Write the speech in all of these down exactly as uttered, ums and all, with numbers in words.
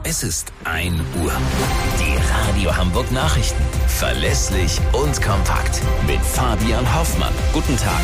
Es ist ein Uhr. Die Radio Hamburg Nachrichten. Verlässlich und kompakt. Mit Fabian Hoffmann. Guten Tag.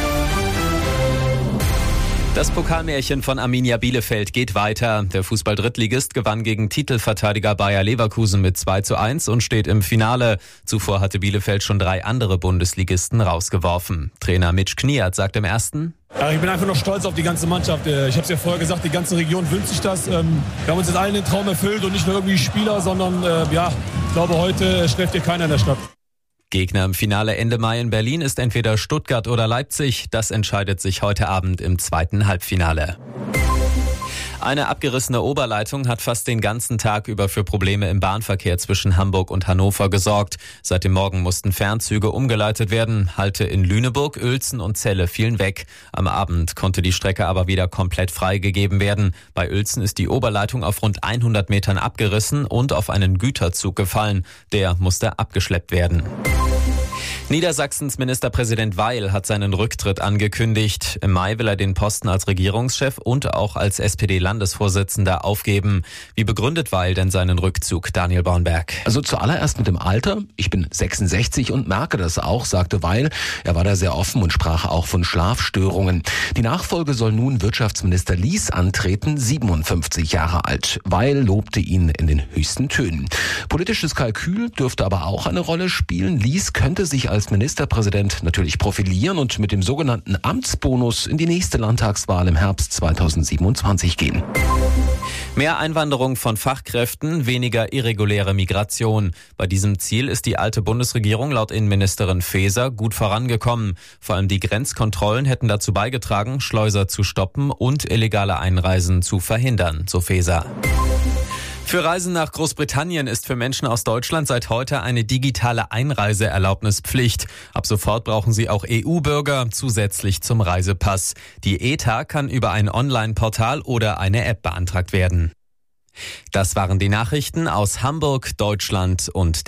Das Pokalmärchen von Arminia Bielefeld geht weiter. Der Fußball-Drittligist gewann gegen Titelverteidiger Bayer Leverkusen mit zwei zu eins und steht im Finale. Zuvor hatte Bielefeld schon drei andere Bundesligisten rausgeworfen. Trainer Mitch Kniat sagt im ersten: Ja, ich bin einfach noch stolz auf die ganze Mannschaft. Ich habe es ja vorher gesagt, die ganze Region wünscht sich das. Wir haben uns jetzt allen den Traum erfüllt und nicht nur irgendwie Spieler, sondern ja, ich glaube, heute schläft hier keiner in der Stadt. Gegner im Finale Ende Mai in Berlin ist entweder Stuttgart oder Leipzig. Das entscheidet sich heute Abend im zweiten Halbfinale. Eine abgerissene Oberleitung hat fast den ganzen Tag über für Probleme im Bahnverkehr zwischen Hamburg und Hannover gesorgt. Seit dem Morgen mussten Fernzüge umgeleitet werden. Halte in Lüneburg, Uelzen und Celle fielen weg. Am Abend konnte die Strecke aber wieder komplett freigegeben werden. Bei Uelzen ist die Oberleitung auf rund hundert Metern abgerissen und auf einen Güterzug gefallen. Der musste abgeschleppt werden. Niedersachsens Ministerpräsident Weil hat seinen Rücktritt angekündigt. Im Mai will er den Posten als Regierungschef und auch als S P D-Landesvorsitzender aufgeben. Wie begründet Weil denn seinen Rückzug, Daniel Bornberg? Also zuallererst mit dem Alter. Ich bin sechsundsechzig und merke das auch, sagte Weil. Er war da sehr offen und sprach auch von Schlafstörungen. Die Nachfolge soll nun Wirtschaftsminister Lies antreten, siebenundfünfzig Jahre alt. Weil lobte ihn in den höchsten Tönen. Politisches Kalkül dürfte aber auch eine Rolle spielen. Lies könnte sich als Ministerpräsident natürlich profilieren und mit dem sogenannten Amtsbonus in die nächste Landtagswahl im Herbst zweitausendsiebenundzwanzig gehen. Mehr Einwanderung von Fachkräften, weniger irreguläre Migration. Bei diesem Ziel ist die alte Bundesregierung laut Innenministerin Faeser gut vorangekommen. Vor allem die Grenzkontrollen hätten dazu beigetragen, Schleuser zu stoppen und illegale Einreisen zu verhindern, so Faeser. Für Reisen nach Großbritannien ist für Menschen aus Deutschland seit heute eine digitale Einreiseerlaubnis Pflicht. Ab sofort brauchen sie auch E U-Bürger zusätzlich zum Reisepass. Die E T A kann über ein Online-Portal oder eine App beantragt werden. Das waren die Nachrichten aus Hamburg, Deutschland und